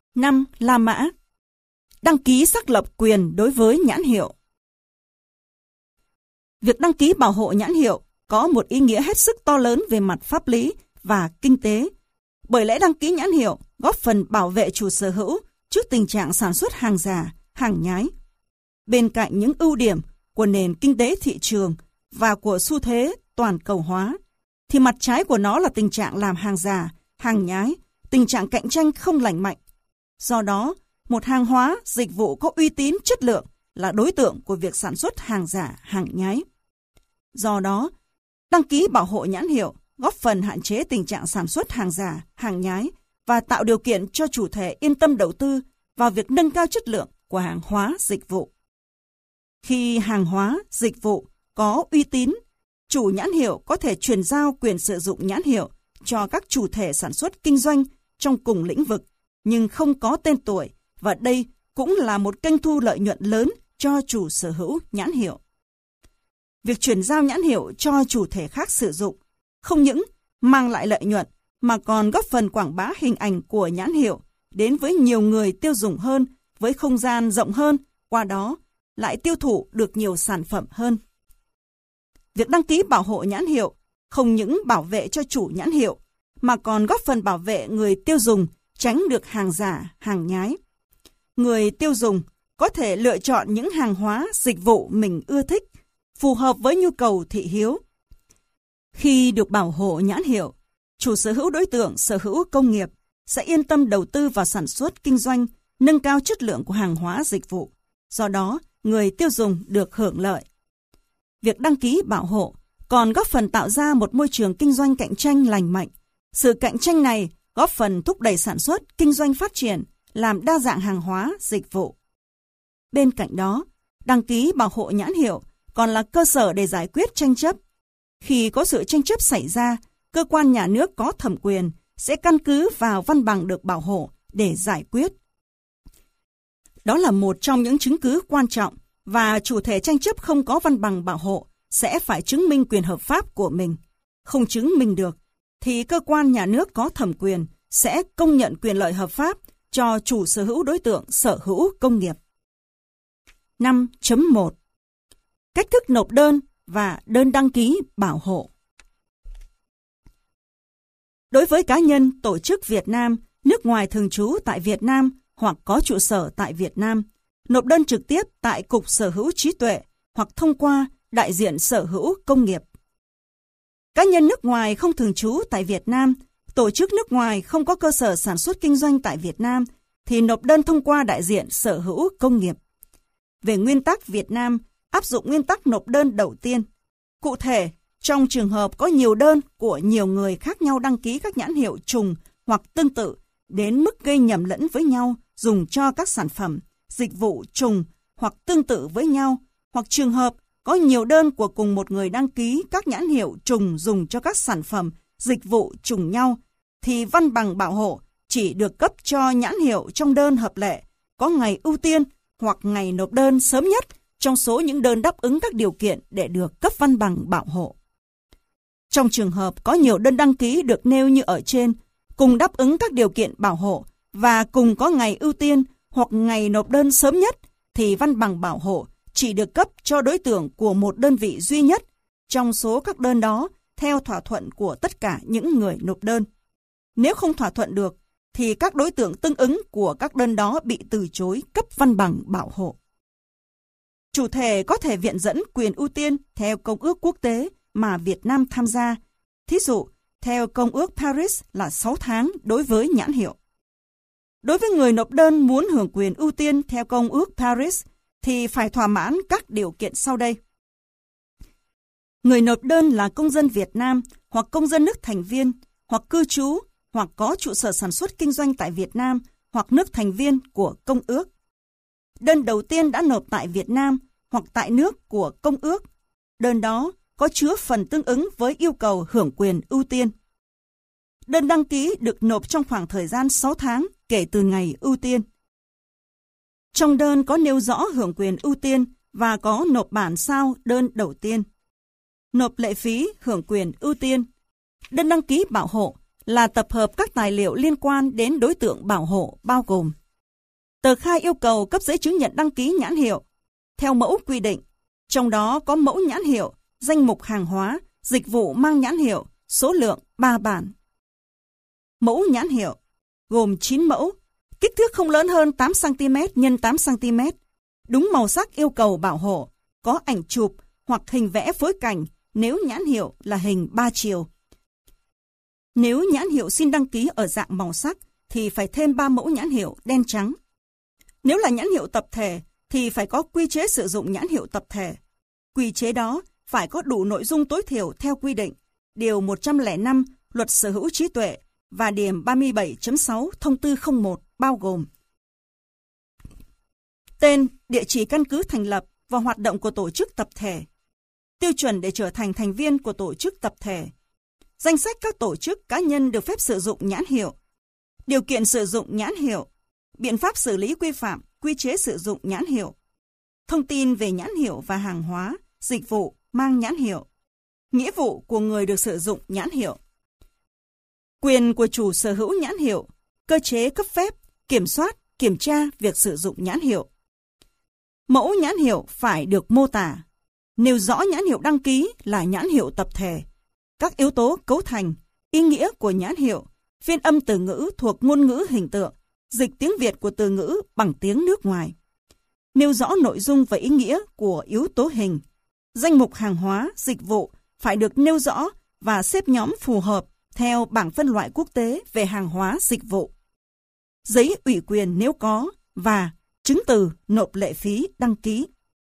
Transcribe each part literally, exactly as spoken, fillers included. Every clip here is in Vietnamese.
năm. La mã. Đăng ký xác lập quyền đối với nhãn hiệu. Việc đăng ký bảo hộ nhãn hiệu có một ý nghĩa hết sức to lớn về mặt pháp lý và kinh tế, bởi lẽ đăng ký nhãn hiệu góp phần bảo vệ chủ sở hữu trước tình trạng sản xuất hàng giả, hàng nhái. Bên cạnh những ưu điểm của nền kinh tế thị trường và của xu thế toàn cầu hóa, thì mặt trái của nó là tình trạng làm hàng giả, hàng nhái, tình trạng cạnh tranh không lành mạnh. Do đó, một hàng hóa, dịch vụ có uy tín, chất lượng là đối tượng của việc sản xuất hàng giả, hàng nhái. Do đó, đăng ký bảo hộ nhãn hiệu góp phần hạn chế tình trạng sản xuất hàng giả, hàng nhái và tạo điều kiện cho chủ thể yên tâm đầu tư vào việc nâng cao chất lượng của hàng hóa, dịch vụ. Khi hàng hóa, dịch vụ có uy tín, chủ nhãn hiệu có thể chuyển giao quyền sử dụng nhãn hiệu cho các chủ thể sản xuất kinh doanh trong cùng lĩnh vực, nhưng không có tên tuổi, và đây cũng là một kênh thu lợi nhuận lớn cho chủ sở hữu nhãn hiệu. Việc chuyển giao nhãn hiệu cho chủ thể khác sử dụng không những mang lại lợi nhuận mà còn góp phần quảng bá hình ảnh của nhãn hiệu đến với nhiều người tiêu dùng hơn, với không gian rộng hơn, qua đó lại tiêu thụ được nhiều sản phẩm hơn. Việc đăng ký bảo hộ nhãn hiệu không những bảo vệ cho chủ nhãn hiệu mà còn góp phần bảo vệ người tiêu dùng tránh được hàng giả, hàng nhái. Người tiêu dùng có thể lựa chọn những hàng hóa, dịch vụ mình ưa thích, phù hợp với nhu cầu thị hiếu. Khi được bảo hộ nhãn hiệu, chủ sở hữu đối tượng sở hữu công nghiệp sẽ yên tâm đầu tư vào sản xuất kinh doanh, nâng cao chất lượng của hàng hóa dịch vụ. Do đó, người tiêu dùng được hưởng lợi. Việc đăng ký bảo hộ còn góp phần tạo ra một môi trường kinh doanh cạnh tranh lành mạnh. Sự cạnh tranh này góp phần thúc đẩy sản xuất, kinh doanh phát triển, làm đa dạng hàng hóa, dịch vụ. Bên cạnh đó, đăng ký bảo hộ nhãn hiệu còn là cơ sở để giải quyết tranh chấp. Khi có sự tranh chấp xảy ra, cơ quan nhà nước có thẩm quyền sẽ căn cứ vào văn bằng được bảo hộ để giải quyết. Đó là một trong những chứng cứ quan trọng, và chủ thể tranh chấp không có văn bằng bảo hộ sẽ phải chứng minh quyền hợp pháp của mình. Không chứng minh được, thì cơ quan nhà nước có thẩm quyền sẽ công nhận quyền lợi hợp pháp cho chủ sở hữu đối tượng sở hữu công nghiệp. năm chấm một. Cách thức nộp đơn và đơn đăng ký bảo hộ. Đối với cá nhân, tổ chức Việt Nam, nước ngoài thường trú tại Việt Nam hoặc có trụ sở tại Việt Nam, nộp đơn trực tiếp tại Cục Sở hữu trí tuệ hoặc thông qua đại diện sở hữu công nghiệp. Cá nhân nước ngoài không thường trú tại Việt Nam, tổ chức nước ngoài không có cơ sở sản xuất kinh doanh tại Việt Nam thì nộp đơn thông qua đại diện sở hữu công nghiệp. Về nguyên tắc, Việt Nam áp dụng nguyên tắc nộp đơn đầu tiên. Cụ thể, trong trường hợp có nhiều đơn của nhiều người khác nhau đăng ký các nhãn hiệu trùng hoặc tương tự đến mức gây nhầm lẫn với nhau dùng cho các sản phẩm, dịch vụ trùng hoặc tương tự với nhau, hoặc trường hợp có nhiều đơn của cùng một người đăng ký các nhãn hiệu trùng dùng cho các sản phẩm, dịch vụ trùng nhau, thì văn bằng bảo hộ chỉ được cấp cho nhãn hiệu trong đơn hợp lệ, có ngày ưu tiên hoặc ngày nộp đơn sớm nhất trong số những đơn đáp ứng các điều kiện để được cấp văn bằng bảo hộ. Trong trường hợp có nhiều đơn đăng ký được nêu như ở trên, cùng đáp ứng các điều kiện bảo hộ và cùng có ngày ưu tiên hoặc ngày nộp đơn sớm nhất, thì văn bằng bảo hộ chỉ được cấp cho đối tượng của một đơn vị duy nhất trong số các đơn đó theo thỏa thuận của tất cả những người nộp đơn. Nếu không thỏa thuận được, thì các đối tượng tương ứng của các đơn đó bị từ chối cấp văn bằng bảo hộ. Chủ thể có thể viện dẫn quyền ưu tiên theo công ước quốc tế mà Việt Nam tham gia. Thí dụ, theo công ước Paris là sáu tháng đối với nhãn hiệu. Đối với người nộp đơn muốn hưởng quyền ưu tiên theo công ước Paris thì phải thỏa mãn các điều kiện sau đây. Người nộp đơn là công dân Việt Nam hoặc công dân nước thành viên hoặc cư trú hoặc có trụ sở sản xuất kinh doanh tại Việt Nam hoặc nước thành viên của công ước. Đơn đầu tiên đã nộp tại Việt Nam hoặc tại nước của công ước. Đơn đó có chứa phần tương ứng với yêu cầu hưởng quyền ưu tiên. Đơn đăng ký được nộp trong khoảng thời gian sáu tháng kể từ ngày ưu tiên. Trong đơn có nêu rõ hưởng quyền ưu tiên và có nộp bản sao đơn đầu tiên. Nộp lệ phí hưởng quyền ưu tiên. Đơn đăng ký bảo hộ là tập hợp các tài liệu liên quan đến đối tượng bảo hộ bao gồm Tờ khai yêu cầu cấp giấy chứng nhận đăng ký nhãn hiệu theo mẫu quy định, trong đó có mẫu nhãn hiệu, danh mục hàng hóa, dịch vụ mang nhãn hiệu, số lượng ba bản. Mẫu nhãn hiệu gồm chín mẫu, kích thước không lớn hơn tám xăng-ti-mét nhân tám xăng-ti-mét, đúng màu sắc yêu cầu bảo hộ, có ảnh chụp hoặc hình vẽ phối cảnh nếu nhãn hiệu là hình ba chiều. Nếu nhãn hiệu xin đăng ký ở dạng màu sắc thì phải thêm ba mẫu nhãn hiệu đen trắng. Nếu là nhãn hiệu tập thể thì phải có quy chế sử dụng nhãn hiệu tập thể. Quy chế đó phải có đủ nội dung tối thiểu theo quy định, điều một trăm lẻ năm Luật Sở hữu trí tuệ và điểm ba mươi bảy chấm sáu Thông tư không một bao gồm tên, địa chỉ căn cứ thành lập và hoạt động của tổ chức tập thể, tiêu chuẩn để trở thành thành viên của tổ chức tập thể, danh sách các tổ chức cá nhân được phép sử dụng nhãn hiệu, điều kiện sử dụng nhãn hiệu, biện pháp xử lý quy phạm, quy chế sử dụng nhãn hiệu, thông tin về nhãn hiệu và hàng hóa, dịch vụ mang nhãn hiệu, nghĩa vụ của người được sử dụng nhãn hiệu, quyền của chủ sở hữu nhãn hiệu, cơ chế cấp phép, kiểm soát, kiểm tra việc sử dụng nhãn hiệu. Mẫu nhãn hiệu phải được mô tả, nêu rõ nhãn hiệu đăng ký là nhãn hiệu tập thể, các yếu tố cấu thành, ý nghĩa của nhãn hiệu, phiên âm từ ngữ thuộc ngôn ngữ hình tượng, dịch tiếng Việt của từ ngữ bằng tiếng nước ngoài. Nêu rõ nội dung và ý nghĩa của yếu tố hình. Danh mục hàng hóa, dịch vụ phải được nêu rõ và xếp nhóm phù hợp theo bảng phân loại quốc tế về hàng hóa, dịch vụ. Giấy ủy quyền nếu có và chứng từ nộp lệ phí đăng ký.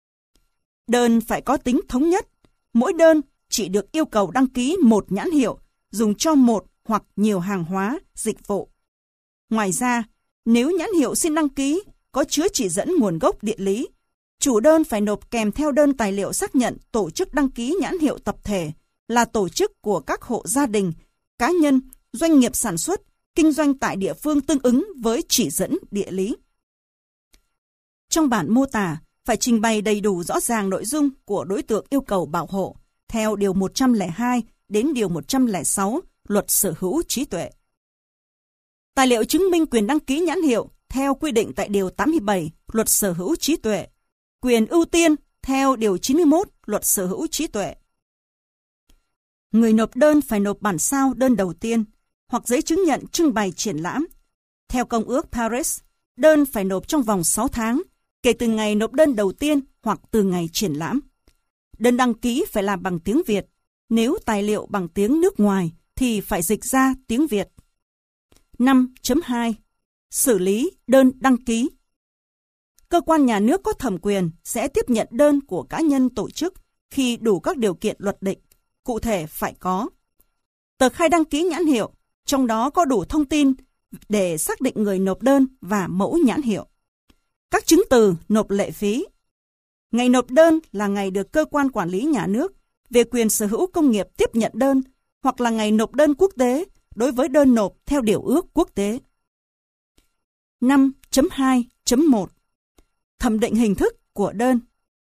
Đơn phải có tính thống nhất. Mỗi đơn chỉ được yêu cầu đăng ký một nhãn hiệu dùng cho một hoặc nhiều hàng hóa, dịch vụ. Ngoài ra, nếu nhãn hiệu xin đăng ký có chứa chỉ dẫn nguồn gốc địa lý, chủ đơn phải nộp kèm theo đơn tài liệu xác nhận tổ chức đăng ký nhãn hiệu tập thể là tổ chức của các hộ gia đình, cá nhân, doanh nghiệp sản xuất, kinh doanh tại địa phương tương ứng với chỉ dẫn địa lý. Trong bản mô tả, phải trình bày đầy đủ rõ ràng nội dung của đối tượng yêu cầu bảo hộ, theo Điều một trăm lẻ hai đến Điều một trăm lẻ sáu Luật Sở hữu trí tuệ. Tài liệu chứng minh quyền đăng ký nhãn hiệu theo quy định tại Điều tám mươi bảy Luật Sở hữu trí tuệ. Quyền ưu tiên theo Điều chín mươi mốt Luật Sở hữu trí tuệ. Người nộp đơn phải nộp bản sao đơn đầu tiên hoặc giấy chứng nhận trưng bày triển lãm. Theo Công ước Paris, đơn phải nộp trong vòng sáu tháng, kể từ ngày nộp đơn đầu tiên hoặc từ ngày triển lãm. Đơn đăng ký phải làm bằng tiếng Việt. Nếu tài liệu bằng tiếng nước ngoài thì phải dịch ra tiếng Việt. năm chấm hai Xử lý đơn đăng ký. Cơ quan nhà nước có thẩm quyền sẽ tiếp nhận đơn của cá nhân tổ chức khi đủ các điều kiện luật định, cụ thể phải có tờ khai đăng ký nhãn hiệu, trong đó có đủ thông tin để xác định người nộp đơn và mẫu nhãn hiệu, các chứng từ nộp lệ phí. Ngày nộp đơn là ngày được cơ quan quản lý nhà nước về quyền sở hữu công nghiệp tiếp nhận đơn, hoặc là ngày nộp đơn quốc tế đối với đơn nộp theo điều ước quốc tế. năm chấm hai chấm một Thẩm định hình thức của đơn.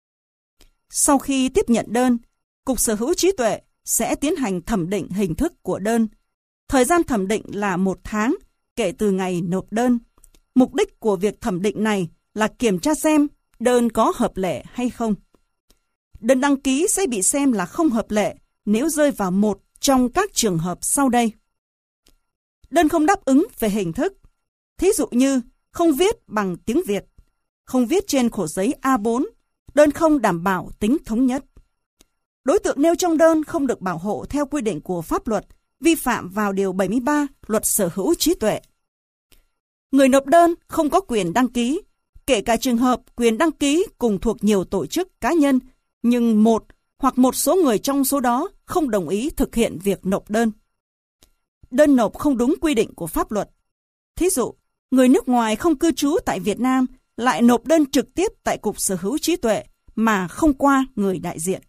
Sau khi tiếp nhận đơn, Cục Sở hữu trí tuệ sẽ tiến hành thẩm định hình thức của đơn. Thời gian thẩm định là một tháng kể từ ngày nộp đơn. Mục đích của việc thẩm định này là kiểm tra xem đơn có hợp lệ hay không. Đơn đăng ký sẽ bị xem là không hợp lệ nếu rơi vào một trong các trường hợp sau đây. Đơn không đáp ứng về hình thức. Thí dụ như không viết bằng tiếng Việt, không viết trên khổ giấy A bốn, đơn không đảm bảo tính thống nhất. Đối tượng nêu trong đơn không được bảo hộ theo quy định của pháp luật, vi phạm vào Điều bảy mươi ba Luật Sở hữu trí tuệ. Người nộp đơn không có quyền đăng ký, kể cả trường hợp quyền đăng ký cùng thuộc nhiều tổ chức cá nhân, nhưng một hoặc một số người trong số đó không đồng ý thực hiện việc nộp đơn. Đơn nộp không đúng quy định của pháp luật. Thí dụ, người nước ngoài không cư trú tại Việt Nam lại nộp đơn trực tiếp tại Cục Sở hữu trí tuệ mà không qua người đại diện.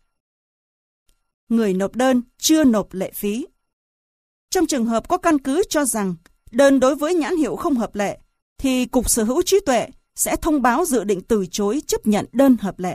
Người nộp đơn chưa nộp lệ phí. Trong trường hợp có căn cứ cho rằng đơn đối với nhãn hiệu không hợp lệ, thì Cục Sở hữu trí tuệ sẽ thông báo dự định từ chối chấp nhận đơn hợp lệ.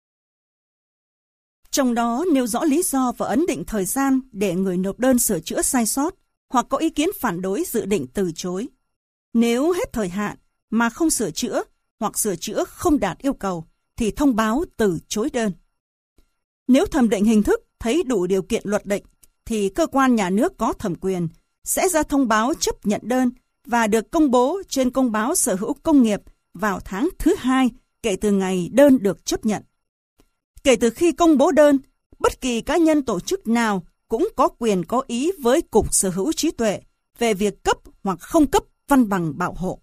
Trong đó nêu rõ lý do và ấn định thời gian để người nộp đơn sửa chữa sai sót hoặc có ý kiến phản đối dự định từ chối. Nếu hết thời hạn, mà không sửa chữa hoặc sửa chữa không đạt yêu cầu thì thông báo từ chối đơn. Nếu thẩm định hình thức thấy đủ điều kiện luật định thì cơ quan nhà nước có thẩm quyền sẽ ra thông báo chấp nhận đơn và được công bố trên công báo sở hữu công nghiệp vào tháng thứ hai kể từ ngày đơn được chấp nhận. Kể từ khi công bố đơn, bất kỳ cá nhân tổ chức nào cũng có quyền có ý với Cục Sở hữu trí tuệ về việc cấp hoặc không cấp văn bằng bảo hộ.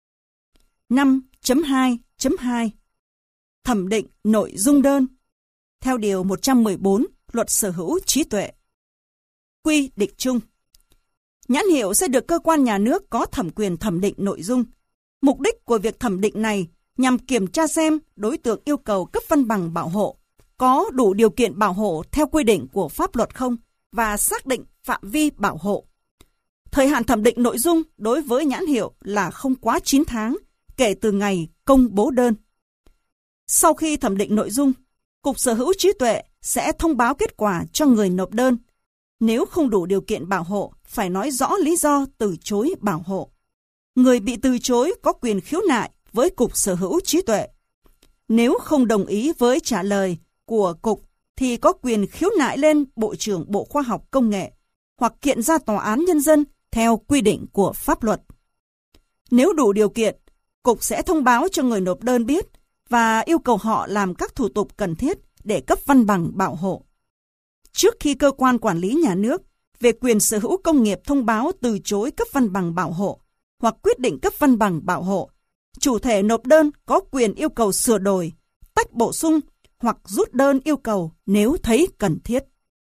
năm chấm hai chấm hai Thẩm định nội dung đơn. Theo Điều một trăm mười bốn Luật Sở hữu trí tuệ. Quy định chung. Nhãn hiệu sẽ được cơ quan nhà nước có thẩm quyền thẩm định nội dung. Mục đích của việc thẩm định này nhằm kiểm tra xem đối tượng yêu cầu cấp văn bằng bảo hộ có đủ điều kiện bảo hộ theo quy định của pháp luật không và xác định phạm vi bảo hộ. Thời hạn thẩm định nội dung đối với nhãn hiệu là không quá chín tháng kể từ ngày công bố đơn. Sau khi thẩm định nội dung, Cục Sở hữu trí tuệ sẽ thông báo kết quả cho người nộp đơn. Nếu không đủ điều kiện bảo hộ, phải nói rõ lý do từ chối bảo hộ. Người bị từ chối có quyền khiếu nại với Cục Sở hữu trí tuệ. Nếu không đồng ý với trả lời của Cục thì có quyền khiếu nại lên Bộ trưởng Bộ Khoa học Công nghệ hoặc kiện ra Tòa án Nhân dân theo quy định của pháp luật. Nếu đủ điều kiện, Cục sẽ thông báo cho người nộp đơn biết và yêu cầu họ làm các thủ tục cần thiết để cấp văn bằng bảo hộ. Trước khi cơ quan quản lý nhà nước về quyền sở hữu công nghiệp thông báo từ chối cấp văn bằng bảo hộ hoặc quyết định cấp văn bằng bảo hộ, chủ thể nộp đơn có quyền yêu cầu sửa đổi, tách bổ sung hoặc rút đơn yêu cầu nếu thấy cần thiết.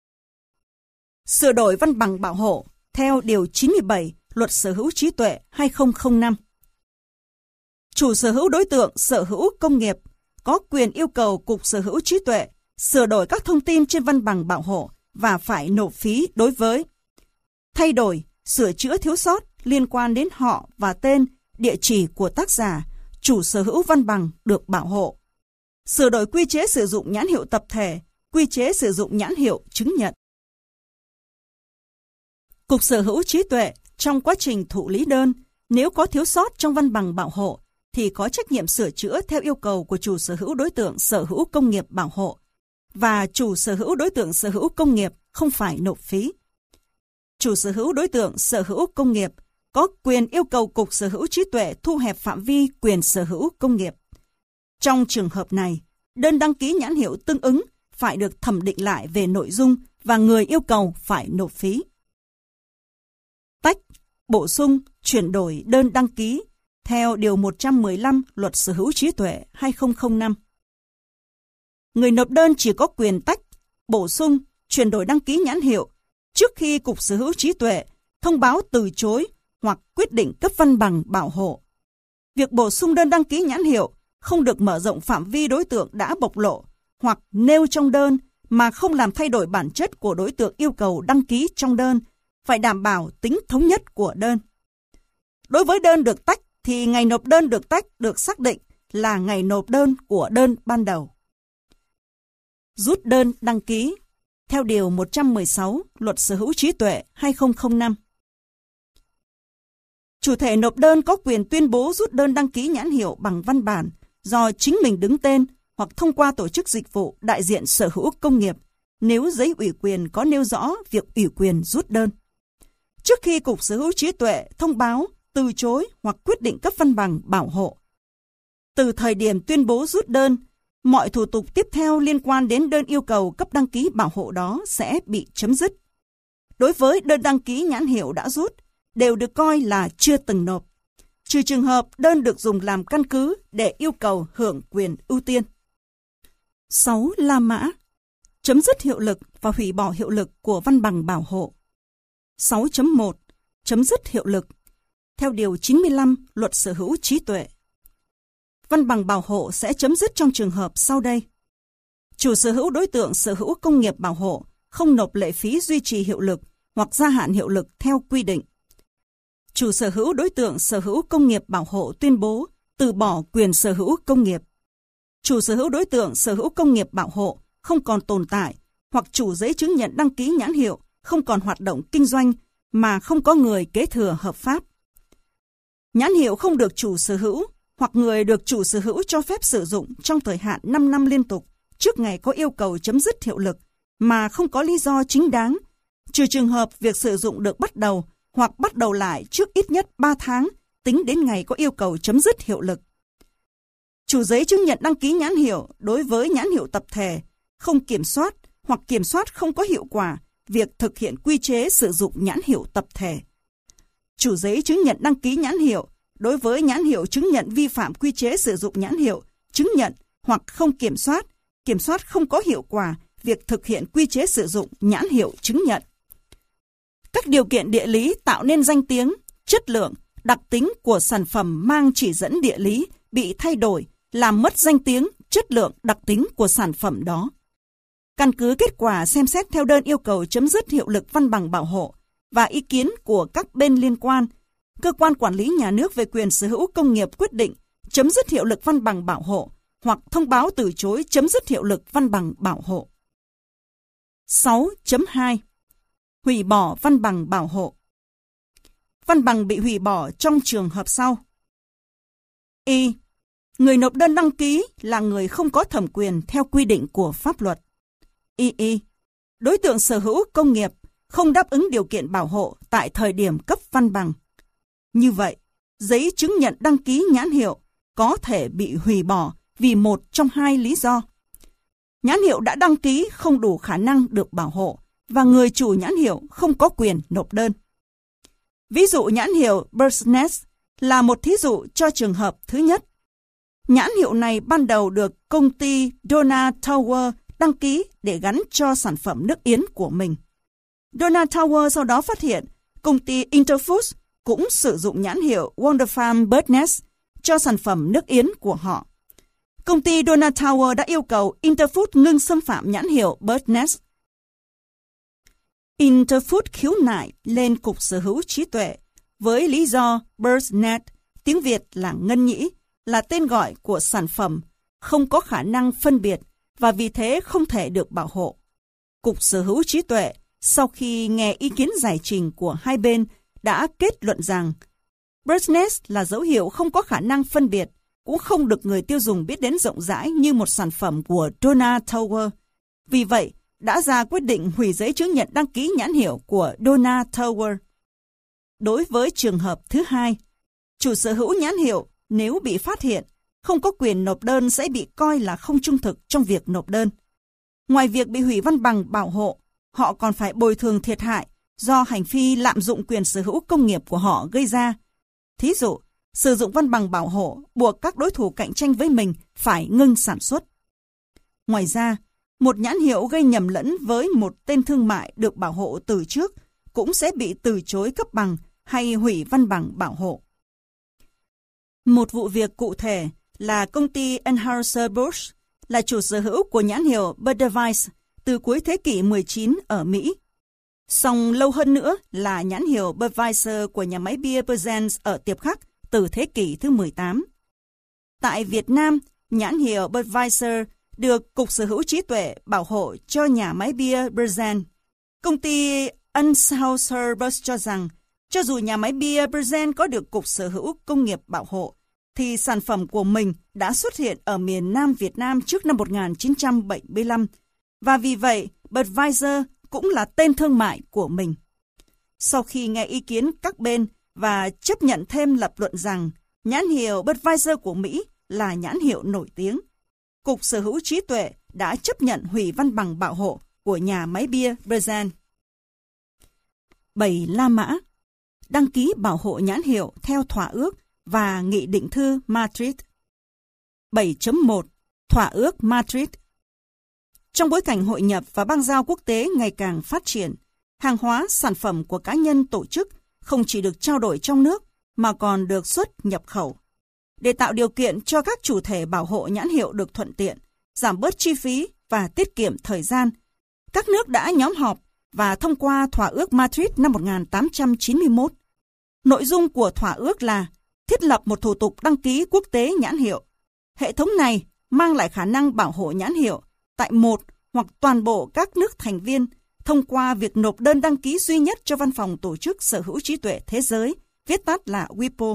Sửa đổi văn bằng bảo hộ theo Điều chín mươi bảy Luật Sở hữu trí tuệ hai nghìn không trăm lẻ năm. Chủ sở hữu đối tượng sở hữu công nghiệp có quyền yêu cầu Cục Sở hữu trí tuệ sửa đổi các thông tin trên văn bằng bảo hộ và phải nộp phí đối với thay đổi, sửa chữa thiếu sót liên quan đến họ và tên, địa chỉ của tác giả, chủ sở hữu văn bằng được bảo hộ, sửa đổi quy chế sử dụng nhãn hiệu tập thể, quy chế sử dụng nhãn hiệu chứng nhận. Cục Sở hữu trí tuệ trong quá trình thụ lý đơn, nếu có thiếu sót trong văn bằng bảo hộ thì có trách nhiệm sửa chữa theo yêu cầu của chủ sở hữu đối tượng sở hữu công nghiệp bảo hộ và chủ sở hữu đối tượng sở hữu công nghiệp không phải nộp phí. Chủ sở hữu đối tượng sở hữu công nghiệp có quyền yêu cầu Cục Sở hữu trí tuệ thu hẹp phạm vi quyền sở hữu công nghiệp. Trong trường hợp này, đơn đăng ký nhãn hiệu tương ứng phải được thẩm định lại về nội dung và người yêu cầu phải nộp phí. Tách, bổ sung, chuyển đổi đơn đăng ký theo Điều một trăm mười lăm Luật Sở hữu trí tuệ hai nghìn không trăm lẻ năm. Người nộp đơn chỉ có quyền tách, bổ sung, chuyển đổi đăng ký nhãn hiệu trước khi Cục Sở hữu trí tuệ thông báo từ chối hoặc quyết định cấp văn bằng bảo hộ. Việc bổ sung đơn đăng ký nhãn hiệu không được mở rộng phạm vi đối tượng đã bộc lộ hoặc nêu trong đơn mà không làm thay đổi bản chất của đối tượng yêu cầu đăng ký trong đơn, phải đảm bảo tính thống nhất của đơn. Đối với đơn được tách thì ngày nộp đơn được tách được xác định là ngày nộp đơn của đơn ban đầu. Rút đơn đăng ký theo Điều một trăm mười sáu Luật Sở hữu trí tuệ hai nghìn không trăm lẻ năm. Chủ thể nộp đơn có quyền tuyên bố rút đơn đăng ký nhãn hiệu bằng văn bản do chính mình đứng tên hoặc thông qua tổ chức dịch vụ đại diện sở hữu công nghiệp nếu giấy ủy quyền có nêu rõ việc ủy quyền rút đơn. Trước khi Cục Sở hữu trí tuệ thông báo từ chối hoặc quyết định cấp văn bằng bảo hộ. Từ thời điểm tuyên bố rút đơn, mọi thủ tục tiếp theo liên quan đến đơn yêu cầu cấp đăng ký bảo hộ đó sẽ bị chấm dứt. Đối với đơn đăng ký nhãn hiệu đã rút, đều được coi là chưa từng nộp, trừ trường hợp đơn được dùng làm căn cứ để yêu cầu hưởng quyền ưu tiên. sáu. La mã. Chấm dứt hiệu lực và hủy bỏ hiệu lực của văn bằng bảo hộ. sáu chấm một. Chấm dứt hiệu lực theo Điều chín mươi lăm Luật Sở hữu trí tuệ. Văn bằng bảo hộ sẽ chấm dứt trong trường hợp sau đây. Chủ sở hữu đối tượng sở hữu công nghiệp bảo hộ không nộp lệ phí duy trì hiệu lực hoặc gia hạn hiệu lực theo quy định. Chủ sở hữu đối tượng sở hữu công nghiệp bảo hộ tuyên bố từ bỏ quyền sở hữu công nghiệp. Chủ sở hữu đối tượng sở hữu công nghiệp bảo hộ không còn tồn tại hoặc chủ giấy chứng nhận đăng ký nhãn hiệu không còn hoạt động kinh doanh mà không có người kế thừa hợp pháp. Nhãn hiệu không được chủ sở hữu hoặc người được chủ sở hữu cho phép sử dụng trong thời hạn năm năm liên tục trước ngày có yêu cầu chấm dứt hiệu lực mà không có lý do chính đáng, trừ trường hợp việc sử dụng được bắt đầu hoặc bắt đầu lại trước ít nhất ba tháng tính đến ngày có yêu cầu chấm dứt hiệu lực. Chủ giấy chứng nhận đăng ký nhãn hiệu đối với nhãn hiệu tập thể không kiểm soát hoặc kiểm soát không có hiệu quả việc thực hiện quy chế sử dụng nhãn hiệu tập thể. Chủ giấy chứng nhận đăng ký nhãn hiệu đối với nhãn hiệu chứng nhận vi phạm quy chế sử dụng nhãn hiệu, chứng nhận hoặc không kiểm soát, kiểm soát không có hiệu quả việc thực hiện quy chế sử dụng nhãn hiệu chứng nhận. Các điều kiện địa lý tạo nên danh tiếng, chất lượng, đặc tính của sản phẩm mang chỉ dẫn địa lý bị thay đổi, làm mất danh tiếng, chất lượng, đặc tính của sản phẩm đó. Căn cứ kết quả xem xét theo đơn yêu cầu chấm dứt hiệu lực văn bằng bảo hộ và ý kiến của các bên liên quan, cơ quan quản lý nhà nước về quyền sở hữu công nghiệp quyết định chấm dứt hiệu lực văn bằng bảo hộ hoặc thông báo từ chối chấm dứt hiệu lực văn bằng bảo hộ. sáu chấm hai. Hủy bỏ văn bằng bảo hộ. Văn bằng bị hủy bỏ trong trường hợp sau. Y. Người nộp đơn đăng ký là người không có thẩm quyền theo quy định của pháp luật. Y Y. Đối tượng sở hữu công nghiệp không đáp ứng điều kiện bảo hộ tại thời điểm cấp văn bằng. Như vậy, giấy chứng nhận đăng ký nhãn hiệu có thể bị hủy bỏ vì một trong hai lý do. Nhãn hiệu đã đăng ký không đủ khả năng được bảo hộ và người chủ nhãn hiệu không có quyền nộp đơn. Ví dụ nhãn hiệu Bird's Nest là một thí dụ cho trường hợp thứ nhất. Nhãn hiệu này ban đầu được công ty Donna Tower đăng ký để gắn cho sản phẩm nước yến của mình. Donna Tower sau đó phát hiện công ty Interfoods cũng sử dụng nhãn hiệu Wonder Farm Bird's Nest cho sản phẩm nước yến của họ. Công ty Donna Tower đã yêu cầu Interfoods ngưng xâm phạm nhãn hiệu Bird's Nest. Interfoods khiếu nại lên Cục Sở hữu trí tuệ với lý do Bird's Nest, tiếng Việt là ngân nhĩ, là tên gọi của sản phẩm, không có khả năng phân biệt và vì thế không thể được bảo hộ. Cục Sở hữu trí tuệ sau khi nghe ý kiến giải trình của hai bên đã kết luận rằng Bird's Nest là dấu hiệu không có khả năng phân biệt, cũng không được người tiêu dùng biết đến rộng rãi như một sản phẩm của Donna Tower. Vì vậy, đã ra quyết định hủy giấy chứng nhận đăng ký nhãn hiệu của Donna Tower. Đối với trường hợp thứ hai, chủ sở hữu nhãn hiệu nếu bị phát hiện không có quyền nộp đơn sẽ bị coi là không trung thực trong việc nộp đơn. Ngoài việc bị hủy văn bằng bảo hộ, họ còn phải bồi thường thiệt hại do hành vi lạm dụng quyền sở hữu công nghiệp của họ gây ra. Thí dụ, sử dụng văn bằng bảo hộ buộc các đối thủ cạnh tranh với mình phải ngưng sản xuất. Ngoài ra, một nhãn hiệu gây nhầm lẫn với một tên thương mại được bảo hộ từ trước cũng sẽ bị từ chối cấp bằng hay hủy văn bằng bảo hộ. Một vụ việc cụ thể là công ty Anheuser-Busch là chủ sở hữu của nhãn hiệu Budweiser từ cuối thế kỷ mười chín ở Mỹ. Song lâu hơn nữa là nhãn hiệu Budweiser của nhà máy bia Bösens ở Tiệp Khắc từ thế kỷ thứ mười tám. Tại Việt Nam, nhãn hiệu Budweiser được Cục Sở hữu trí tuệ bảo hộ cho nhà máy bia Bösens. Công ty Anheuser-Busch cho rằng, cho dù nhà máy bia Bösens có được Cục Sở hữu công nghiệp bảo hộ, thì sản phẩm của mình đã xuất hiện ở miền Nam Việt Nam trước năm một nghìn chín trăm bảy mươi lăm, và vì vậy Budweiser cũng là tên thương mại của mình. Sau khi nghe ý kiến các bên và chấp nhận thêm lập luận rằng nhãn hiệu Budweiser của Mỹ là nhãn hiệu nổi tiếng, Cục Sở hữu trí tuệ đã chấp nhận hủy văn bằng bảo hộ của nhà máy bia Bösens. bảy. La Mã. Đăng ký bảo hộ nhãn hiệu theo thỏa ước và Nghị định thư Madrid. bảy chấm một. Thỏa ước Madrid. Trong bối cảnh hội nhập và bang giao quốc tế ngày càng phát triển, hàng hóa, sản phẩm của cá nhân tổ chức không chỉ được trao đổi trong nước mà còn được xuất nhập khẩu. Để tạo điều kiện cho các chủ thể bảo hộ nhãn hiệu được thuận tiện, giảm bớt chi phí và tiết kiệm thời gian, các nước đã nhóm họp và thông qua Thỏa ước Madrid năm một nghìn tám trăm chín mươi mốt. Nội dung của thỏa ước là thiết lập một thủ tục đăng ký quốc tế nhãn hiệu. Hệ thống này mang lại khả năng bảo hộ nhãn hiệu tại một hoặc toàn bộ các nước thành viên thông qua việc nộp đơn đăng ký duy nhất cho Văn phòng Tổ chức Sở hữu trí tuệ Thế giới, viết tắt là vê i pê o,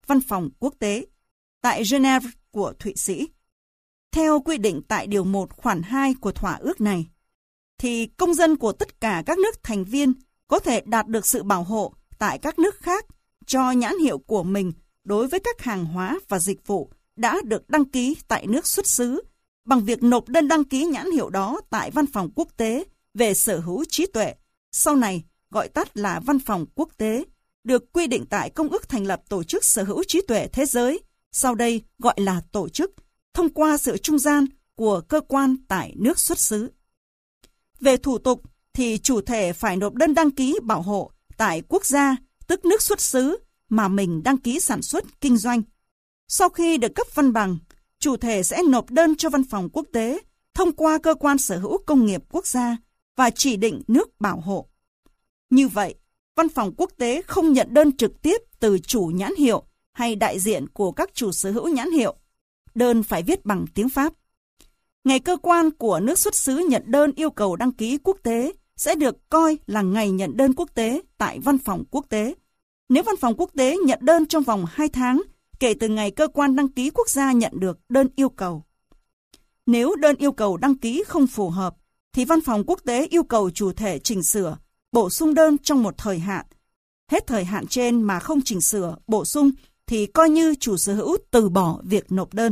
văn phòng quốc tế tại Geneva của Thụy Sĩ. Theo quy định tại Điều một khoản hai của thỏa ước này, thì công dân của tất cả các nước thành viên có thể đạt được sự bảo hộ tại các nước khác cho nhãn hiệu của mình đối với các hàng hóa và dịch vụ đã được đăng ký tại nước xuất xứ bằng việc nộp đơn đăng ký nhãn hiệu đó tại Văn phòng Quốc tế về sở hữu trí tuệ, sau này gọi tắt là Văn phòng Quốc tế, được quy định tại Công ước thành lập Tổ chức Sở hữu trí tuệ thế giới, sau đây gọi là tổ chức, thông qua sự trung gian của cơ quan tại nước xuất xứ. Về thủ tục thì chủ thể phải nộp đơn đăng ký bảo hộ tại quốc gia, tức nước xuất xứ mà mình đăng ký sản xuất kinh doanh. Sau khi được cấp văn bằng, chủ thể sẽ nộp đơn cho Văn phòng Quốc tế thông qua cơ quan sở hữu công nghiệp quốc gia và chỉ định nước bảo hộ. Như vậy, Văn phòng Quốc tế không nhận đơn trực tiếp từ chủ nhãn hiệu hay đại diện của các chủ sở hữu nhãn hiệu. Đơn phải viết bằng tiếng Pháp. Ngày cơ quan của nước xuất xứ nhận đơn yêu cầu đăng ký quốc tế sẽ được coi là ngày nhận đơn quốc tế tại Văn phòng Quốc tế. Nếu Văn phòng Quốc tế nhận đơn trong vòng hai tháng kể từ ngày cơ quan đăng ký quốc gia nhận được đơn yêu cầu. Nếu đơn yêu cầu đăng ký không phù hợp, thì Văn phòng Quốc tế yêu cầu chủ thể chỉnh sửa, bổ sung đơn trong một thời hạn. Hết thời hạn trên mà không chỉnh sửa, bổ sung thì coi như chủ sở hữu từ bỏ việc nộp đơn.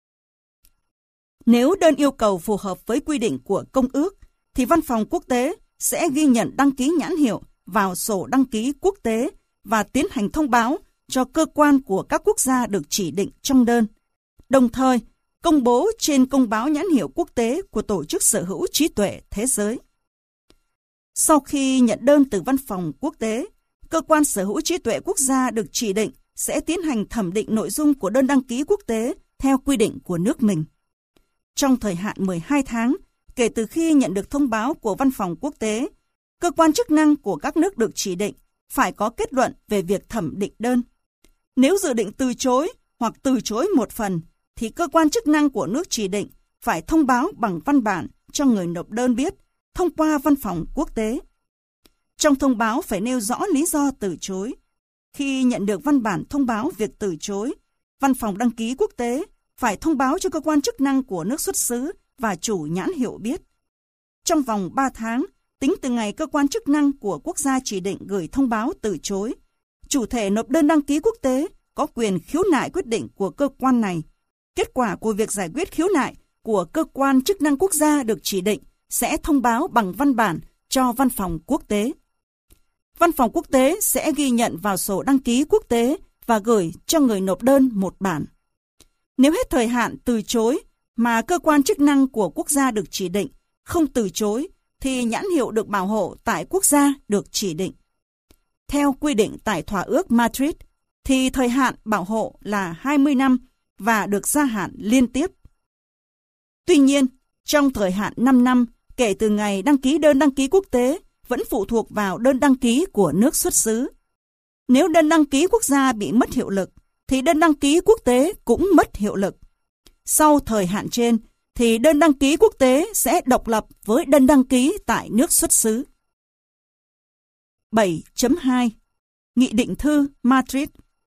Nếu đơn yêu cầu phù hợp với quy định của công ước, thì Văn phòng Quốc tế sẽ ghi nhận đăng ký nhãn hiệu vào sổ đăng ký quốc tế và tiến hành thông báo cho cơ quan của các quốc gia được chỉ định trong đơn. Đồng thời, công bố trên công báo nhãn hiệu quốc tế của Tổ chức Sở hữu trí tuệ thế giới. Sau khi nhận đơn từ Văn phòng Quốc tế, cơ quan sở hữu trí tuệ quốc gia được chỉ định sẽ tiến hành thẩm định nội dung của đơn đăng ký quốc tế theo quy định của nước mình. Trong thời hạn mười hai tháng, kể từ khi nhận được thông báo của Văn phòng Quốc tế, cơ quan chức năng của các nước được chỉ định phải có kết luận về việc thẩm định đơn. Nếu dự định từ chối hoặc từ chối một phần, thì cơ quan chức năng của nước chỉ định phải thông báo bằng văn bản cho người nộp đơn biết thông qua Văn phòng Quốc tế. Trong thông báo phải nêu rõ lý do từ chối. Khi nhận được văn bản thông báo việc từ chối, Văn phòng đăng ký quốc tế phải thông báo cho cơ quan chức năng của nước xuất xứ và chủ nhãn hiệu biết. Trong vòng ba tháng, tính từ ngày cơ quan chức năng của quốc gia chỉ định gửi thông báo từ chối, chủ thể nộp đơn đăng ký quốc tế có quyền khiếu nại quyết định của cơ quan này. Kết quả của việc giải quyết khiếu nại của cơ quan chức năng quốc gia được chỉ định sẽ thông báo bằng văn bản cho Văn phòng Quốc tế. Văn phòng Quốc tế sẽ ghi nhận vào sổ đăng ký quốc tế và gửi cho người nộp đơn một bản. Nếu hết thời hạn từ chối mà cơ quan chức năng của quốc gia được chỉ định không từ chối, thì nhãn hiệu được bảo hộ tại quốc gia được chỉ định. Theo quy định tại Thỏa ước Madrid, thì thời hạn bảo hộ là hai mươi năm và được gia hạn liên tiếp. Tuy nhiên, trong thời hạn năm năm kể từ ngày đăng ký đơn đăng ký quốc tế vẫn phụ thuộc vào đơn đăng ký của nước xuất xứ. Nếu đơn đăng ký quốc gia bị mất hiệu lực, thì đơn đăng ký quốc tế cũng mất hiệu lực. Sau thời hạn trên, thì đơn đăng ký quốc tế sẽ độc lập với đơn đăng ký tại nước xuất xứ. bảy chấm hai Nghị định thư Madrid.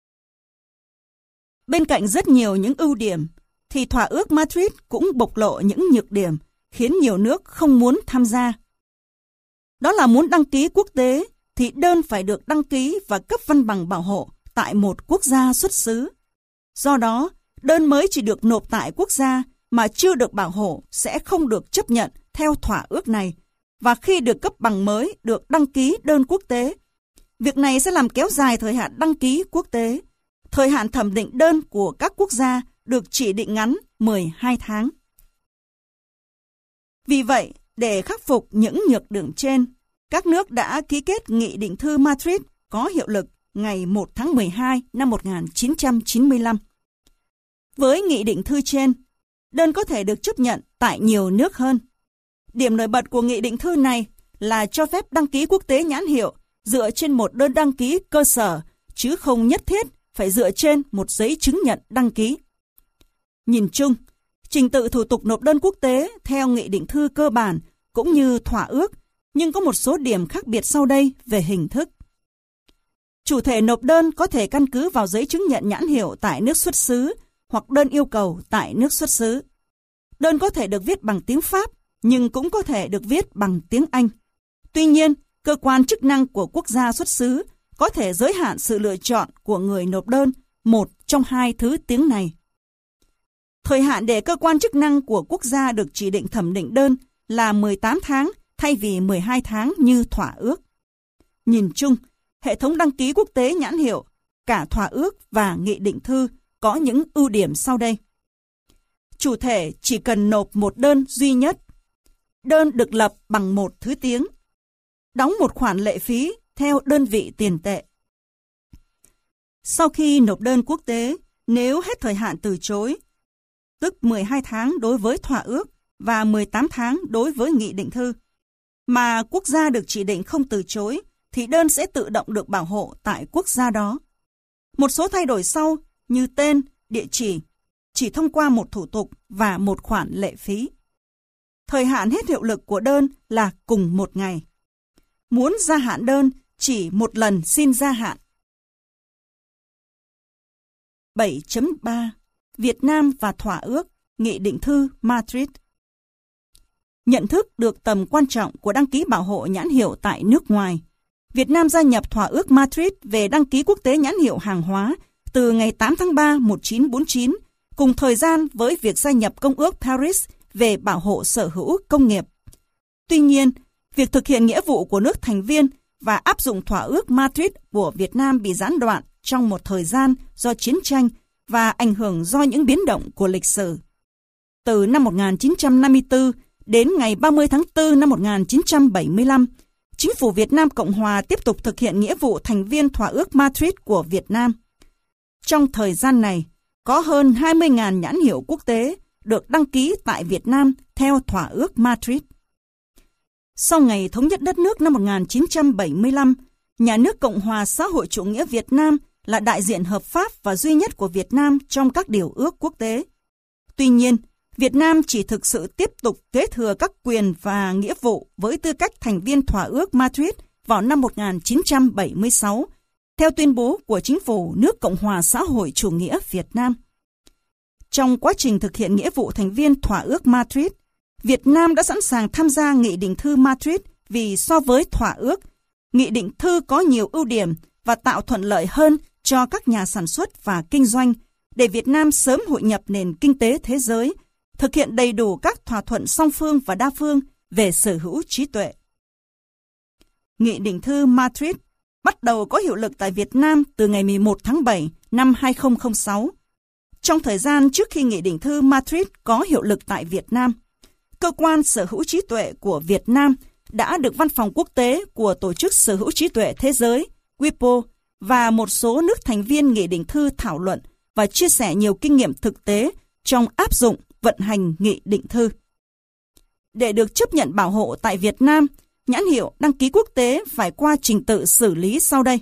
Bên cạnh rất nhiều những ưu điểm, thì Thỏa ước Madrid cũng bộc lộ những nhược điểm khiến nhiều nước không muốn tham gia. Đó là muốn đăng ký quốc tế thì đơn phải được đăng ký và cấp văn bằng bảo hộ tại một quốc gia xuất xứ. Do đó, đơn mới chỉ được nộp tại quốc gia mà chưa được bảo hộ sẽ không được chấp nhận theo thỏa ước này, và khi được cấp bằng mới được đăng ký đơn quốc tế. Việc này sẽ làm kéo dài thời hạn đăng ký quốc tế. Thời hạn thẩm định đơn của các quốc gia được chỉ định ngắn mười hai tháng. Vì vậy, để khắc phục những nhược điểm trên, các nước đã ký kết Nghị định thư Madrid có hiệu lực ngày một tháng mười hai năm một nghìn chín trăm chín mươi lăm. Với nghị định thư trên, đơn có thể được chấp nhận tại nhiều nước hơn. Điểm nổi bật của nghị định thư này là cho phép đăng ký quốc tế nhãn hiệu dựa trên một đơn đăng ký cơ sở, chứ không nhất thiết phải dựa trên một giấy chứng nhận đăng ký. Nhìn chung, trình tự thủ tục nộp đơn quốc tế theo nghị định thư cơ bản cũng như thỏa ước, nhưng có một số điểm khác biệt sau đây về hình thức. Chủ thể nộp đơn có thể căn cứ vào giấy chứng nhận nhãn hiệu tại nước xuất xứ hoặc đơn yêu cầu tại nước xuất xứ. Đơn có thể được viết bằng tiếng Pháp, nhưng cũng có thể được viết bằng tiếng Anh. Tuy nhiên, cơ quan chức năng của quốc gia xuất xứ có thể giới hạn sự lựa chọn của người nộp đơn một trong hai thứ tiếng này. Thời hạn để cơ quan chức năng của quốc gia được chỉ định thẩm định đơn là mười tám tháng thay vì mười hai tháng như thỏa ước. Nhìn chung, hệ thống đăng ký quốc tế nhãn hiệu, cả thỏa ước và nghị định thư có những ưu điểm sau đây. Chủ thể chỉ cần nộp một đơn duy nhất. Đơn được lập bằng một thứ tiếng. Đóng một khoản lệ phí theo đơn vị tiền tệ. Sau khi nộp đơn quốc tế, nếu hết thời hạn từ chối, tức mười hai tháng đối với thỏa ước và mười tám tháng đối với nghị định thư, mà quốc gia được chỉ định không từ chối, thì đơn sẽ tự động được bảo hộ tại quốc gia đó. Một số thay đổi sau như tên, địa chỉ, chỉ thông qua một thủ tục và một khoản lệ phí. Thời hạn hết hiệu lực của đơn là cùng một ngày. Muốn gia hạn đơn, chỉ một lần xin gia hạn. bảy chấm ba Việt Nam và thỏa ước, nghị định thư Madrid. Nhận thức được tầm quan trọng của đăng ký bảo hộ nhãn hiệu tại nước ngoài, Việt Nam gia nhập thỏa ước Madrid về đăng ký quốc tế nhãn hiệu hàng hóa từ ngày tám tháng ba một nghìn chín trăm bốn mươi chín, cùng thời gian với việc gia nhập Công ước Paris về bảo hộ sở hữu công nghiệp. Tuy nhiên, việc thực hiện nghĩa vụ của nước thành viên và áp dụng thỏa ước Madrid của Việt Nam bị gián đoạn trong một thời gian do chiến tranh và ảnh hưởng do những biến động của lịch sử. Từ năm một nghìn chín trăm năm mươi tư đến ngày ba mươi tháng tư năm một nghìn chín trăm bảy mươi lăm, Chính phủ Việt Nam Cộng Hòa tiếp tục thực hiện nghĩa vụ thành viên thỏa ước Madrid của Việt Nam. Trong thời gian này, có hơn hai mươi nghìn nhãn hiệu quốc tế được đăng ký tại Việt Nam theo thỏa ước Madrid. Sau ngày thống nhất đất nước năm một nghìn chín trăm bảy mươi lăm, Nhà nước Cộng hòa xã hội chủ nghĩa Việt Nam là đại diện hợp pháp và duy nhất của Việt Nam trong các điều ước quốc tế. Tuy nhiên, Việt Nam chỉ thực sự tiếp tục kế thừa các quyền và nghĩa vụ với tư cách thành viên thỏa ước Madrid vào năm một nghìn chín trăm bảy mươi sáu, theo tuyên bố của Chính phủ nước Cộng hòa xã hội chủ nghĩa Việt Nam. Trong quá trình thực hiện nghĩa vụ thành viên thỏa ước Madrid, Việt Nam đã sẵn sàng tham gia nghị định thư Madrid vì so với thỏa ước, nghị định thư có nhiều ưu điểm và tạo thuận lợi hơn cho các nhà sản xuất và kinh doanh để Việt Nam sớm hội nhập nền kinh tế thế giới, thực hiện đầy đủ các thỏa thuận song phương và đa phương về sở hữu trí tuệ. Nghị định thư Madrid bắt đầu có hiệu lực tại Việt Nam từ ngày mười một tháng bảy năm hai nghìn không trăm lẻ sáu. Trong thời gian trước khi Nghị định thư Madrid có hiệu lực tại Việt Nam, Cơ quan Sở hữu trí tuệ của Việt Nam đã được Văn phòng Quốc tế của Tổ chức Sở hữu trí tuệ Thế giới (vê i pê o) và một số nước thành viên Nghị định thư thảo luận và chia sẻ nhiều kinh nghiệm thực tế trong áp dụng vận hành Nghị định thư. Để được chấp nhận bảo hộ tại Việt Nam, nhãn hiệu đăng ký quốc tế phải qua trình tự xử lý sau đây.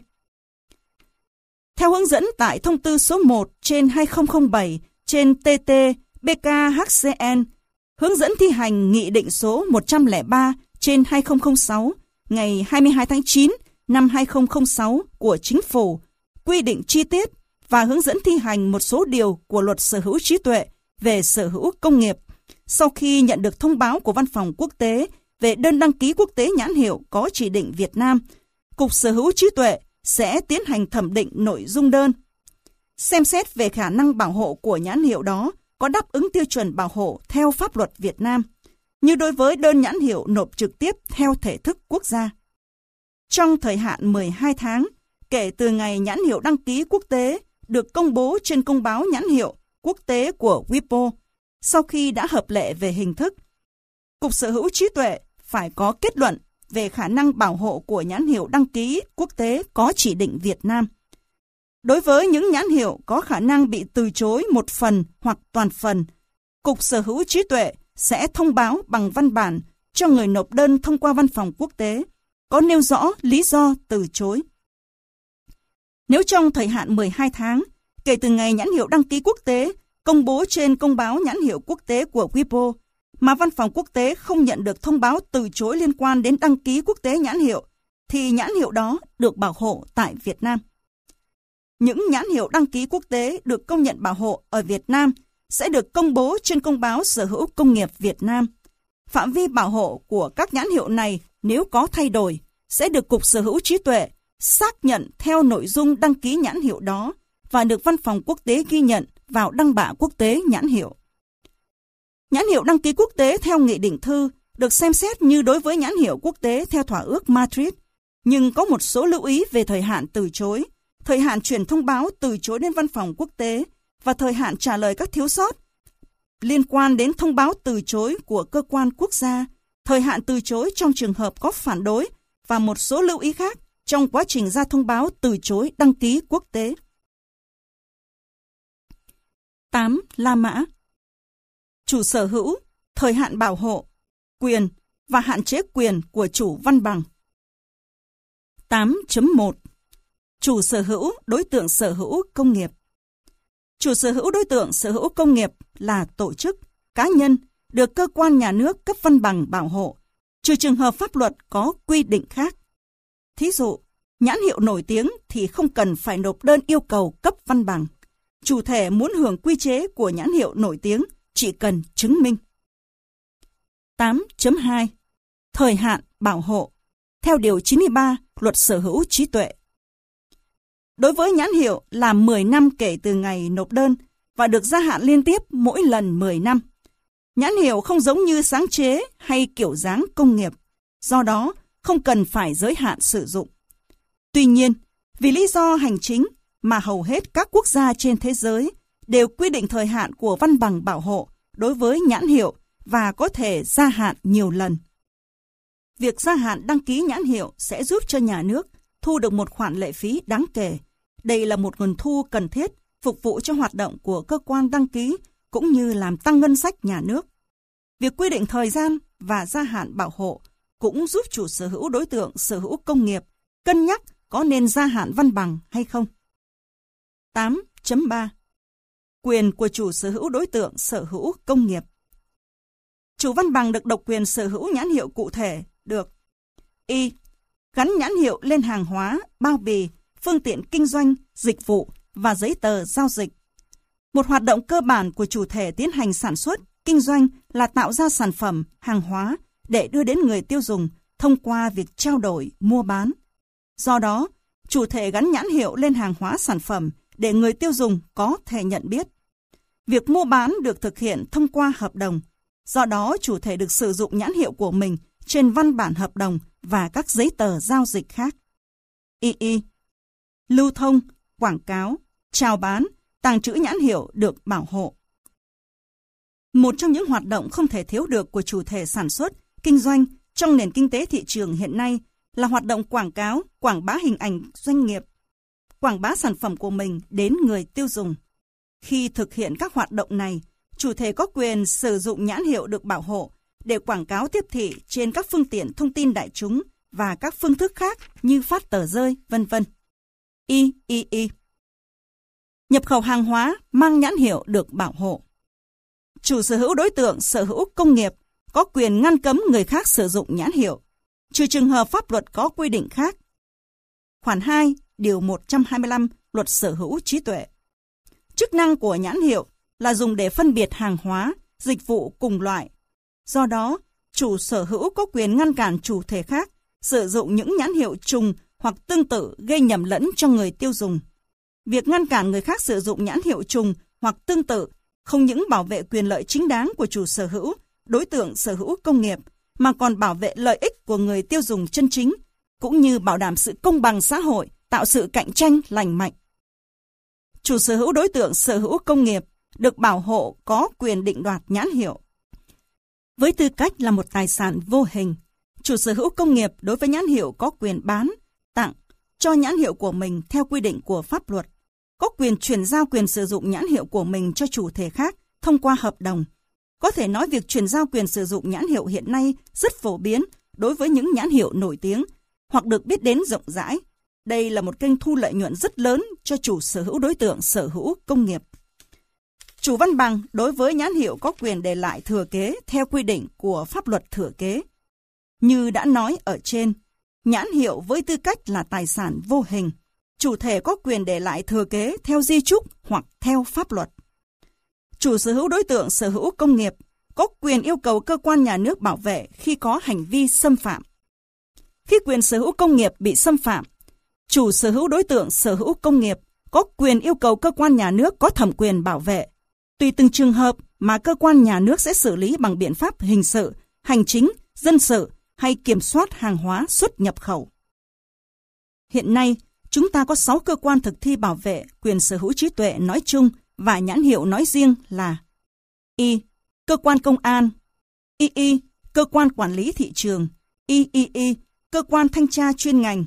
Theo hướng dẫn tại thông tư số một trên hai nghìn không trăm lẻ bảy trên T T B K H C N, hướng dẫn thi hành Nghị định số một trăm lẻ ba trên hai nghìn không trăm lẻ sáu ngày hai mươi hai tháng chín năm hai nghìn không trăm lẻ sáu của Chính phủ, quy định chi tiết và hướng dẫn thi hành một số điều của Luật Sở hữu trí tuệ về sở hữu công nghiệp. Sau khi nhận được thông báo của Văn phòng Quốc tế về đơn đăng ký quốc tế nhãn hiệu có chỉ định Việt Nam, Cục Sở hữu trí tuệ sẽ tiến hành thẩm định nội dung đơn, xem xét về khả năng bảo hộ của nhãn hiệu đó có đáp ứng tiêu chuẩn bảo hộ theo pháp luật Việt Nam, như đối với đơn nhãn hiệu nộp trực tiếp theo thể thức quốc gia. Trong thời hạn mười hai tháng, kể từ ngày nhãn hiệu đăng ký quốc tế được công bố trên công báo nhãn hiệu quốc tế của vê i pê o, sau khi đã hợp lệ về hình thức, Cục Sở hữu trí tuệ phải có kết luận về khả năng bảo hộ của nhãn hiệu đăng ký quốc tế có chỉ định Việt Nam. Đối với những nhãn hiệu có khả năng bị từ chối một phần hoặc toàn phần, Cục Sở hữu trí tuệ sẽ thông báo bằng văn bản cho người nộp đơn thông qua Văn phòng Quốc tế, có nêu rõ lý do từ chối. Nếu trong thời hạn mười hai tháng, kể từ ngày nhãn hiệu đăng ký quốc tế công bố trên công báo nhãn hiệu quốc tế của vê i pê o, mà Văn phòng Quốc tế không nhận được thông báo từ chối liên quan đến đăng ký quốc tế nhãn hiệu, thì nhãn hiệu đó được bảo hộ tại Việt Nam. những nhãn hiệu đăng ký quốc tế được công nhận bảo hộ ở Việt Nam sẽ được công bố trên Công báo Sở hữu Công nghiệp Việt Nam. Phạm vi bảo hộ của các nhãn hiệu này nếu có thay đổi sẽ được Cục Sở hữu trí tuệ xác nhận theo nội dung đăng ký nhãn hiệu đó và được Văn phòng Quốc tế ghi nhận vào đăng bạ quốc tế nhãn hiệu. Nhãn hiệu đăng ký quốc tế theo Nghị định thư được xem xét như đối với nhãn hiệu quốc tế theo Thỏa ước Madrid, nhưng có một số lưu ý về thời hạn từ chối, thời hạn chuyển thông báo từ chối đến Văn phòng Quốc tế và thời hạn trả lời các thiếu sót liên quan đến thông báo từ chối của cơ quan quốc gia, thời hạn từ chối trong trường hợp có phản đối và một số lưu ý khác trong quá trình ra thông báo từ chối đăng ký quốc tế. tám. La mã. Chủ sở hữu, thời hạn bảo hộ, quyền và hạn chế quyền của chủ văn bằng. tám chấm một. Chủ sở hữu, đối tượng sở hữu công nghiệp. Chủ sở hữu đối tượng sở hữu công nghiệp là tổ chức, cá nhân được cơ quan nhà nước cấp văn bằng bảo hộ, trừ trường hợp pháp luật có quy định khác. Thí dụ, nhãn hiệu nổi tiếng thì không cần phải nộp đơn yêu cầu cấp văn bằng. Chủ thể muốn hưởng quy chế của nhãn hiệu nổi tiếng chỉ cần chứng minh. tám chấm hai. Thời hạn bảo hộ theo Điều chín mươi ba Luật Sở hữu trí tuệ. Đối với nhãn hiệu là mười năm kể từ ngày nộp đơn và được gia hạn liên tiếp mỗi lần mười năm. Nhãn hiệu không giống như sáng chế hay kiểu dáng công nghiệp, do đó không cần phải giới hạn sử dụng. Tuy nhiên, vì lý do hành chính mà hầu hết các quốc gia trên thế giới đều quy định thời hạn của văn bằng bảo hộ đối với nhãn hiệu và có thể gia hạn nhiều lần. Việc gia hạn đăng ký nhãn hiệu sẽ giúp cho nhà nước thu được một khoản lệ phí đáng kể. Đây là một nguồn thu cần thiết phục vụ cho hoạt động của cơ quan đăng ký cũng như làm tăng ngân sách nhà nước. Việc quy định thời gian và gia hạn bảo hộ cũng giúp chủ sở hữu đối tượng sở hữu công nghiệp cân nhắc có nên gia hạn văn bằng hay không. tám chấm ba. Quyền của chủ sở hữu đối tượng sở hữu công nghiệp. Chủ văn bằng được độc quyền sở hữu nhãn hiệu cụ thể được y. Gắn nhãn hiệu lên hàng hóa, bao bì, phương tiện kinh doanh, dịch vụ và giấy tờ giao dịch. Một hoạt động cơ bản của chủ thể tiến hành sản xuất, kinh doanh là tạo ra sản phẩm, hàng hóa để đưa đến người tiêu dùng thông qua việc trao đổi, mua bán. Do đó, chủ thể gắn nhãn hiệu lên hàng hóa sản phẩm để người tiêu dùng có thể nhận biết. Việc mua bán được thực hiện thông qua hợp đồng. Do đó, chủ thể được sử dụng nhãn hiệu của mình trên văn bản hợp đồng và các giấy tờ giao dịch khác. y i. Lưu thông, quảng cáo, chào bán, tàng trữ nhãn hiệu được bảo hộ. Một trong những hoạt động không thể thiếu được của chủ thể sản xuất, kinh doanh trong nền kinh tế thị trường hiện nay là hoạt động quảng cáo, quảng bá hình ảnh doanh nghiệp, quảng bá sản phẩm của mình đến người tiêu dùng. Khi thực hiện các hoạt động này, chủ thể có quyền sử dụng nhãn hiệu được bảo hộ để quảng cáo tiếp thị trên các phương tiện thông tin đại chúng và các phương thức khác như phát tờ rơi, vân vân. i i i. Nhập khẩu hàng hóa mang nhãn hiệu được bảo hộ. Chủ sở hữu đối tượng sở hữu công nghiệp có quyền ngăn cấm người khác sử dụng nhãn hiệu, trừ trường hợp pháp luật có quy định khác. Khoản hai, Điều một trăm hai mươi lăm Luật Sở hữu trí tuệ. Chức năng của nhãn hiệu là dùng để phân biệt hàng hóa, dịch vụ cùng loại. Do đó, chủ sở hữu có quyền ngăn cản chủ thể khác sử dụng những nhãn hiệu trùng hoặc tương tự gây nhầm lẫn cho người tiêu dùng. Việc ngăn cản người khác sử dụng nhãn hiệu trùng hoặc tương tự không những bảo vệ quyền lợi chính đáng của chủ sở hữu, đối tượng sở hữu công nghiệp, mà còn bảo vệ lợi ích của người tiêu dùng chân chính, cũng như bảo đảm sự công bằng xã hội, tạo sự cạnh tranh lành mạnh. Chủ sở hữu đối tượng sở hữu công nghiệp được bảo hộ có quyền định đoạt nhãn hiệu. Với tư cách là một tài sản vô hình, chủ sở hữu công nghiệp đối với nhãn hiệu có quyền bán, tặng, cho nhãn hiệu của mình theo quy định của pháp luật, có quyền chuyển giao quyền sử dụng nhãn hiệu của mình cho chủ thể khác thông qua hợp đồng. Có thể nói việc chuyển giao quyền sử dụng nhãn hiệu hiện nay rất phổ biến đối với những nhãn hiệu nổi tiếng hoặc được biết đến rộng rãi. Đây là một kênh thu lợi nhuận rất lớn cho chủ sở hữu đối tượng sở hữu công nghiệp. Chủ văn bằng đối với nhãn hiệu có quyền để lại thừa kế theo quy định của pháp luật thừa kế. Như đã nói ở trên, nhãn hiệu với tư cách là tài sản vô hình, chủ thể có quyền để lại thừa kế theo di chúc hoặc theo pháp luật. Chủ sở hữu đối tượng sở hữu công nghiệp có quyền yêu cầu cơ quan nhà nước bảo vệ khi có hành vi xâm phạm. Khi quyền sở hữu công nghiệp bị xâm phạm, chủ sở hữu đối tượng sở hữu công nghiệp có quyền yêu cầu cơ quan nhà nước có thẩm quyền bảo vệ. Tùy từng trường hợp mà cơ quan nhà nước sẽ xử lý bằng biện pháp hình sự, hành chính, dân sự hay kiểm soát hàng hóa xuất nhập khẩu. Hiện nay, chúng ta có sáu cơ quan thực thi bảo vệ quyền sở hữu trí tuệ nói chung và nhãn hiệu nói riêng là I. Cơ quan công an, I I. Cơ quan quản lý thị trường, I I I. Cơ quan thanh tra chuyên ngành,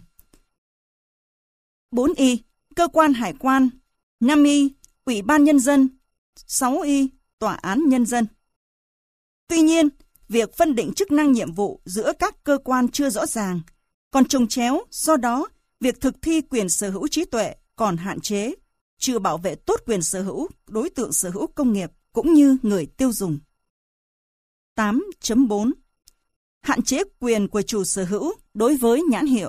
bốn I. Cơ quan hải quan, năm I. Ủy ban nhân dân, sáu I. Tòa án nhân dân. Tuy nhiên, việc phân định chức năng nhiệm vụ giữa các cơ quan chưa rõ ràng, còn chồng chéo, do đó, việc thực thi quyền sở hữu trí tuệ còn hạn chế, chưa bảo vệ tốt quyền sở hữu đối tượng sở hữu công nghiệp cũng như người tiêu dùng. tám chấm bốn. Hạn chế quyền của chủ sở hữu đối với nhãn hiệu.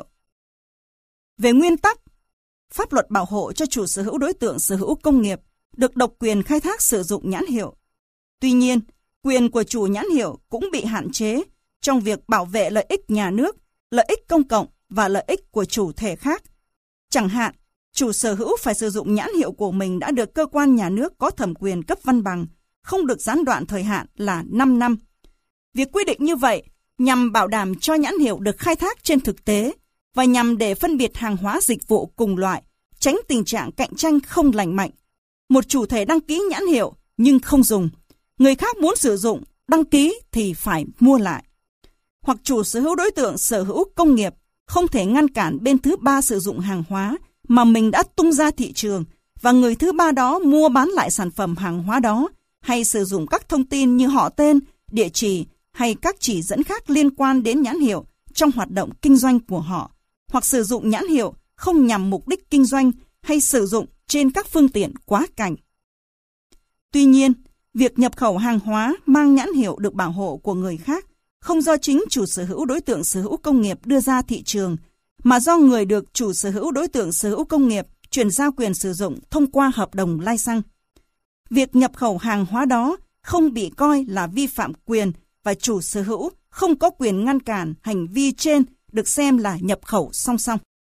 Về nguyên tắc, pháp luật bảo hộ cho chủ sở hữu đối tượng sở hữu công nghiệp được độc quyền khai thác sử dụng nhãn hiệu. Tuy nhiên, quyền của chủ nhãn hiệu cũng bị hạn chế trong việc bảo vệ lợi ích nhà nước, lợi ích công cộng và lợi ích của chủ thể khác. Chẳng hạn, chủ sở hữu phải sử dụng nhãn hiệu của mình đã được cơ quan nhà nước có thẩm quyền cấp văn bằng, không được gián đoạn thời hạn là năm năm. Việc quy định như vậy nhằm bảo đảm cho nhãn hiệu được khai thác trên thực tế và nhằm để phân biệt hàng hóa dịch vụ cùng loại, tránh tình trạng cạnh tranh không lành mạnh. Một chủ thể đăng ký nhãn hiệu nhưng không dùng, người khác muốn sử dụng, đăng ký thì phải mua lại. Hoặc chủ sở hữu đối tượng sở hữu công nghiệp không thể ngăn cản bên thứ ba sử dụng hàng hóa mà mình đã tung ra thị trường và người thứ ba đó mua bán lại sản phẩm hàng hóa đó hay sử dụng các thông tin như họ tên, địa chỉ hay các chỉ dẫn khác liên quan đến nhãn hiệu trong hoạt động kinh doanh của họ, hoặc sử dụng nhãn hiệu không nhằm mục đích kinh doanh hay sử dụng trên các phương tiện quá cảnh. Tuy nhiên, việc nhập khẩu hàng hóa mang nhãn hiệu được bảo hộ của người khác không do chính chủ sở hữu đối tượng sở hữu công nghiệp đưa ra thị trường, mà do người được chủ sở hữu đối tượng sở hữu công nghiệp chuyển giao quyền sử dụng thông qua hợp đồng lai xăng. Việc nhập khẩu hàng hóa đó không bị coi là vi phạm quyền và chủ sở hữu không có quyền ngăn cản hành vi trên được xem là nhập khẩu song song.